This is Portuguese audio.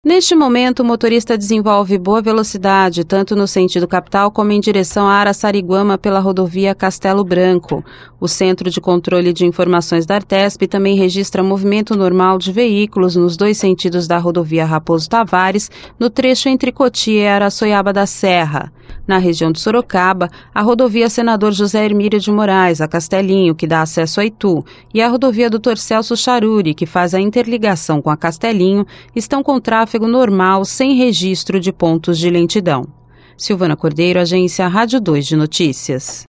Neste momento, o motorista desenvolve boa velocidade, tanto no sentido capital como em direção a Araçariguama pela rodovia Castelo Branco. O Centro de Controle de Informações da Artesp também registra movimento normal de veículos nos dois sentidos da rodovia Raposo Tavares, no trecho entre Cotia e Araçoiaba da Serra. Na região de Sorocaba, a rodovia Senador José Hermílio de Moraes, a Castelinho, que dá acesso a Itu, e a rodovia Dr. Celso Charuri, que faz a interligação com a Castelinho, estão com tráfego normal, sem registro de pontos de lentidão. Silvana Cordeiro, Agência Rádio 2 de Notícias.